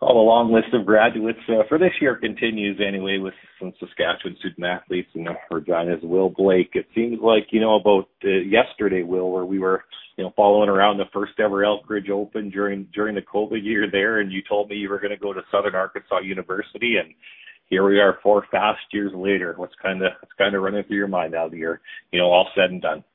Well, the long list of graduates for this year continues anyway with some Saskatchewan student athletes and Regina's Will Blake. It seems like, about yesterday, Will, where we were, following around the first ever Elkridge Open during the COVID year there, and you told me you were going to go to Southern Arkansas University, and here we are 4 fast years later. What's kind of running through your mind now that you're, all said and done?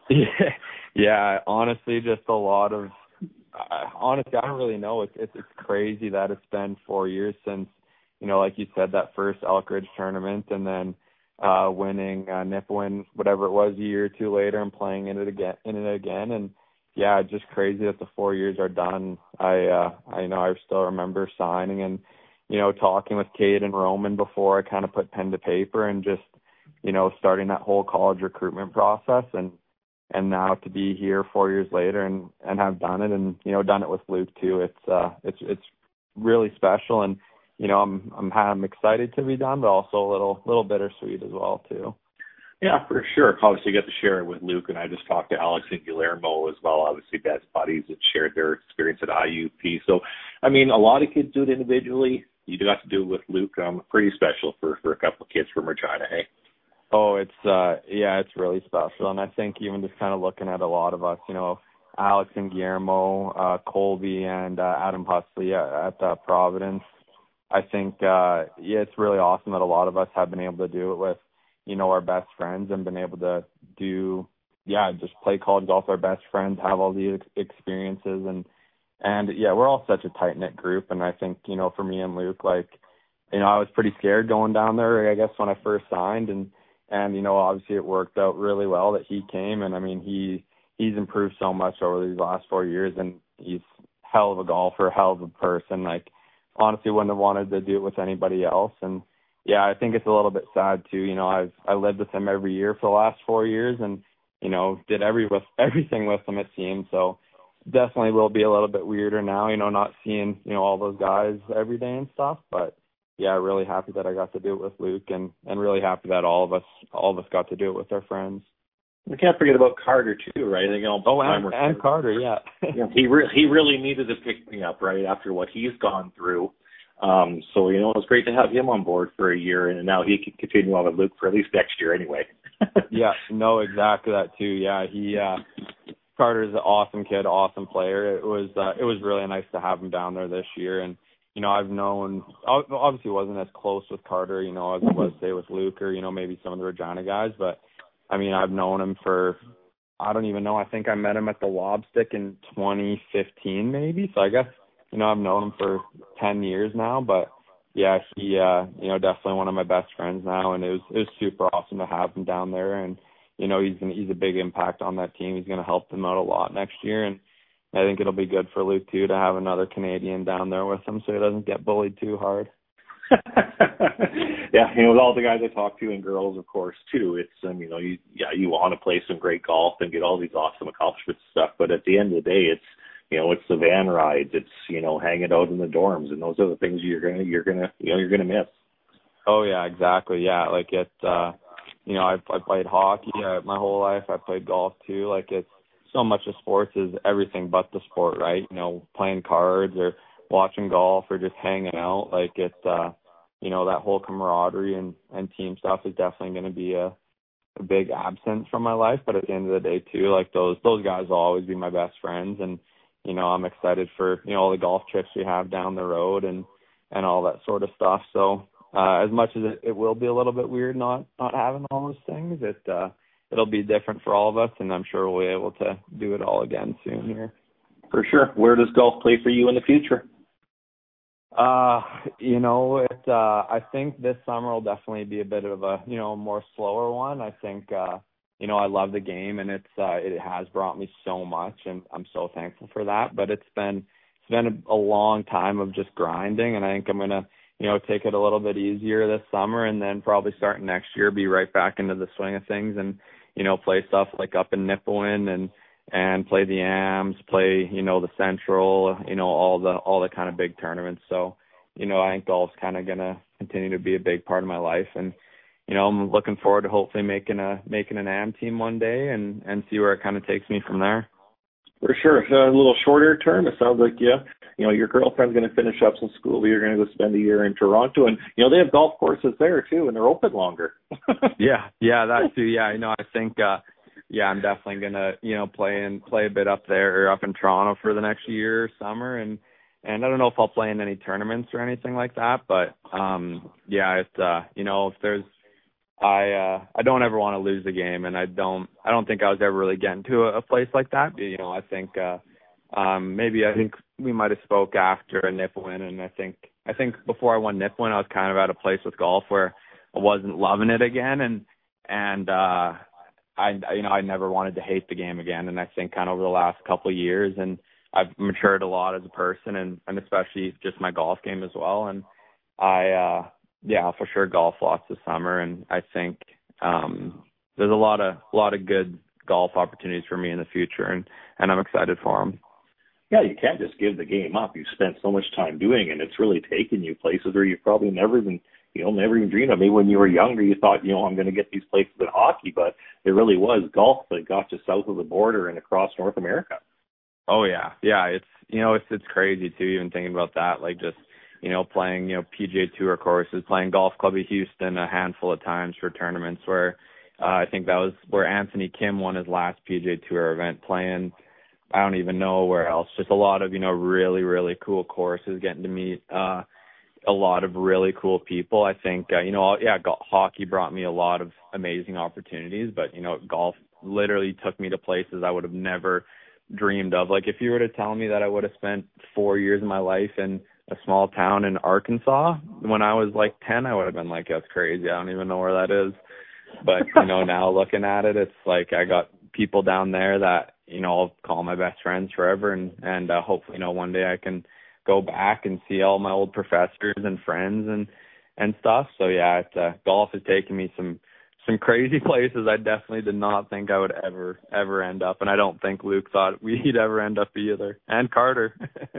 Yeah, honestly, just a lot of honestly, I don't really know. It's crazy that it's been 4 years since, like you said, that first Elkridge tournament, and then winning Nipawin, whatever it was, a year or two later, and playing in it again. And yeah, just crazy that the 4 years are done. I still remember signing and talking with Kate and Roman before I kind of put pen to paper and just starting that whole college recruitment process, and now to be here 4 years later and have done it, and done it with Luke too. It's really special, and I'm excited to be done, but also a little bittersweet as well too. Yeah, for sure. Obviously, you get to share it with Luke, and I just talked to Alex and Guillermo as well. Obviously, best buddies that shared their experience at IUP. So, I mean, a lot of kids do it individually. You got to do it with Luke. Pretty special for a couple of kids from Regina, hey? Oh, it's really special. And I think even just kind of looking at a lot of us, Alex and Guillermo, Colby and Adam Huxley at Providence, I think, it's really awesome that a lot of us have been able to do it with, our best friends, and been able to just play college golf with our best friends, have all these experiences. And yeah, we're all such a tight-knit group. And I think, for me and Luke, I was pretty scared going down there, I guess, when I first signed, and obviously it worked out really well that he came. And I mean, he's improved so much over these last 4 years, and he's hell of a golfer, hell of a person. Honestly, wouldn't have wanted to do it with anybody else. And yeah, I think it's a little bit sad too. I lived with him every year for the last 4 years, and did everything with him, it seemed. So definitely will be a little bit weirder now, not seeing all those guys every day and stuff. But yeah, really happy that I got to do it with Luke, and really happy that all of us got to do it with our friends. We can't forget about Carter too, right? I think and Carter, yeah. Yeah, he really needed to pick me up right after what he's gone through. So it was great to have him on board for a year, and now he can continue on with Luke for at least next year anyway. Yeah, no, exactly that too. Yeah, Carter's an awesome kid, awesome player. It was really nice to have him down there this year, and I've known, obviously wasn't as close with Carter, as I was, say, with Luke or, maybe some of the Regina guys. But, I mean, I've known him for, I don't even know, I think I met him at the Lobstick in 2015 maybe. So I guess, I've known him for 10 years now. But, yeah, he, definitely one of my best friends now. And it was super awesome to have him down there. And, he's a big impact on that team. He's going to help them out a lot next year. And I think it'll be good for Luke, too, to have another Canadian down there with him so he doesn't get bullied too hard. Yeah, with all the guys I talk to, and girls, of course, too, it's, you want to play some great golf and get all these awesome accomplishments and stuff, but at the end of the day, it's, it's the van rides, it's, hanging out in the dorms, and those are the things you're gonna miss. Oh, yeah, exactly, yeah, I've played hockey my whole life, I played golf, too, it's, so much of sports is everything but the sport, right? Playing cards or watching golf or just hanging out. That whole camaraderie and team stuff is definitely going to be a big absence from my life. But at the end of the day, too, those guys will always be my best friends. And, I'm excited for, all the golf trips we have down the road and all that sort of stuff. So as much as it will be a little bit weird not having all those things, it'll be different for all of us, and I'm sure we'll be able to do it all again soon here. For sure. Where does golf play for you in the future? I think this summer will definitely be a bit of a, more slower one. I think, I love the game, and it has brought me so much, and I'm so thankful for that. But it's been a long time of just grinding, and I think I'm gonna, take it a little bit easier this summer, and then probably starting next year, be right back into the swing of things, and play stuff like up in Nipawin and play the AMs, play, the Central, all the kind of big tournaments. So, I think golf's kind of going to continue to be a big part of my life. And, I'm looking forward to hopefully making an AM team one day and see where it kind of takes me from there. For sure. So a little shorter term, it sounds like your girlfriend's going to finish up some school, but you're going to go spend a year in Toronto, and they have golf courses there too, and they're open longer. Yeah, that too. Yeah, I think I'm definitely gonna play a bit up there or up in Toronto for the next year or summer, and I don't know if I'll play in any tournaments or anything like that, but it's if there's I don't ever want to lose a game, and I don't think I was ever really getting to a place like that. I think I think we might have spoke after a Nipawin, and I think before I won Nipawin, I was kind of at a place with golf where I wasn't loving it again, and I never wanted to hate the game again, and I think kind of over the last couple of years, and I've matured a lot as a person, and especially just my golf game as well, and I'll for sure golf lots this summer, and I think there's a lot of good golf opportunities for me in the future, and I'm excited for them. Yeah, you can't just give the game up. You've spent so much time doing it, and it's really taken you places where you've probably never even dreamed of. Maybe when you were younger, you thought, I'm going to get these places in hockey, but it really was golf that got you south of the border and across North America. Oh yeah. It's crazy too, even thinking about that, like just playing PGA Tour courses, playing Golf Club of Houston a handful of times for tournaments where I think that was where Anthony Kim won his last PGA Tour event, playing I don't even know where else, just a lot of really, really cool courses, getting to meet a lot of really cool people. I think hockey brought me a lot of amazing opportunities, but golf literally took me to places I would have never dreamed of. Like if you were to tell me that I would have spent 4 years of my life in a small town in Arkansas when I was like 10, I would have been like, that's crazy. I don't even know where that is. But, now looking at it, it's like I got people down there that, I'll call my best friends forever. And hopefully, one day I can go back and see all my old professors and friends and stuff. So yeah, golf has taken me some crazy places I definitely did not think I would ever end up. And I don't think Luke thought we'd ever end up either. And Carter.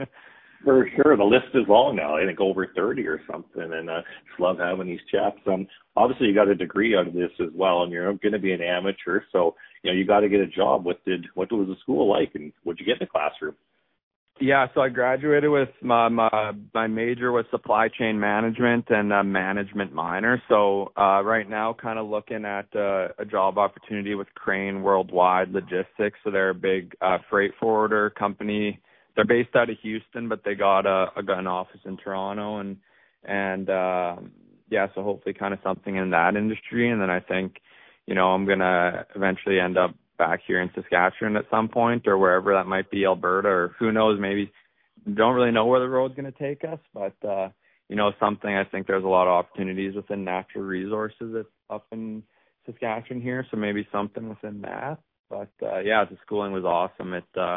For sure. The list is long now. I think over 30 or something. And just love having these chats. Obviously, you got a degree out of this as well, and you're going to be an amateur. So, you got to get a job. What was the school like, and what did you get in the classroom? Yeah, so I graduated with my major was supply chain management and a management minor. So right now kind of looking at a job opportunity with Crane Worldwide Logistics. So they're a big freight forwarder company. They're based out of Houston, but they got an office in Toronto, and so hopefully kind of something in that industry. And then I think, I'm going to eventually end up back here in Saskatchewan at some point, or wherever that might be, Alberta, or who knows, maybe don't really know where the road's going to take us, but something. I think there's a lot of opportunities within natural resources up in Saskatchewan here, so maybe something within that. But the schooling was awesome.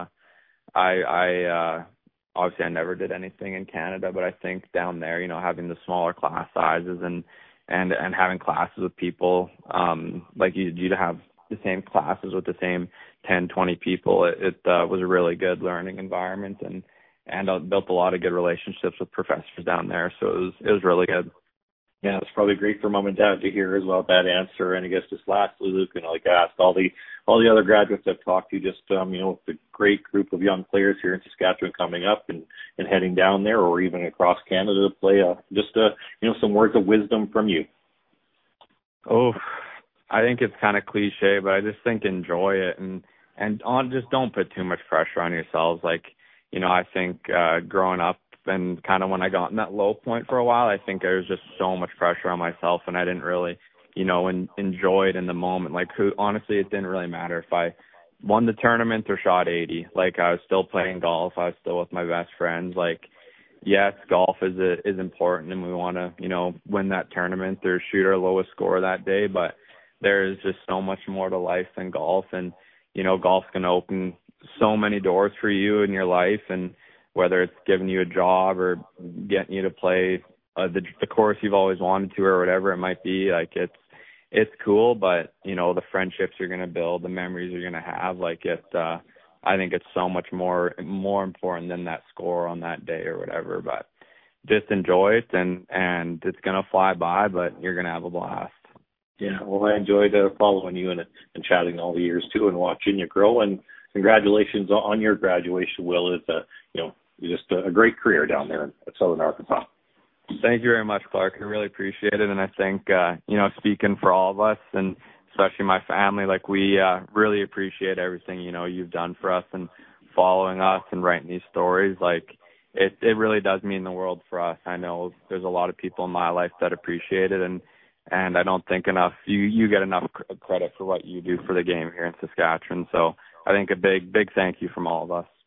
I obviously I never did anything in Canada, but I think down there, having the smaller class sizes and having classes with people like you'd have the same classes with the same 10, 20 people, it was a really good learning environment, and I built a lot of good relationships with professors down there, so it was really good. Yeah, it's probably great for mom and dad to hear as well, that answer. And I guess just lastly, Luke, and I ask all the other graduates I've talked to, just with the great group of young players here in Saskatchewan coming up and heading down there, or even across Canada to play, some words of wisdom from you. Oh, I think it's kind of cliche, but I just think enjoy it and just don't put too much pressure on yourselves. Like, I think growing up, and kind of when I got in that low point for a while, I think there was just so much pressure on myself, and I didn't really, enjoy it in the moment. Like, honestly, it didn't really matter if I won the tournament or shot 80. Like, I was still playing golf. I was still with my best friends. Like, yes, golf is important, and we want to, win that tournament or shoot our lowest score that day. But there is just so much more to life than golf, and golf's going to open so many doors for you in your life, and whether it's giving you a job or getting you to play the course you've always wanted to, or whatever it might be, like it's cool, but the friendships you're going to build, the memories you're going to have, I think it's so much more important than that score on that day or whatever. But just enjoy it, and it's going to fly by, but you're going to have a blast. Yeah, well, I enjoyed following you and chatting all the years too, and watching you grow. And congratulations on your graduation, Will. It's just a great career down there in Southern Arkansas. Thank you very much, Clark. I really appreciate it. And I think, speaking for all of us and especially my family, like we really appreciate everything, you've done for us and following us and writing these stories. Like it really does mean the world for us. I know there's a lot of people in my life that appreciate it. And I don't think you get enough credit for what you do for the game here in Saskatchewan. So I think a big thank you from all of us.